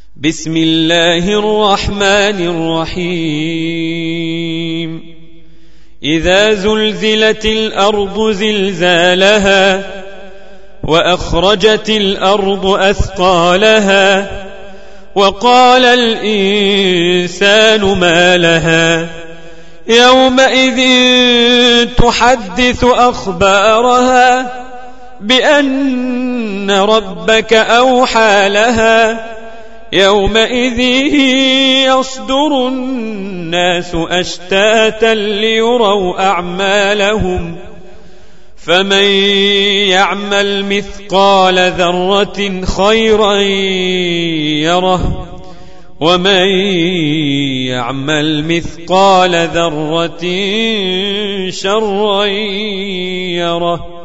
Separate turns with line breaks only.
بسم الله الرحمن الرحيم إذا زلزلت الأرض زلزالها وأخرجت الأرض أثقالها وقال الإنسان ما لها يومئذ تحدث أخبارها بأن ربك أوحى لها يومئذ يصدر الناس أشتاتا ليروا أعمالهم فمن يعمل مثقال ذرة خيرا يره ومن يعمل مثقال ذرة شرا يره.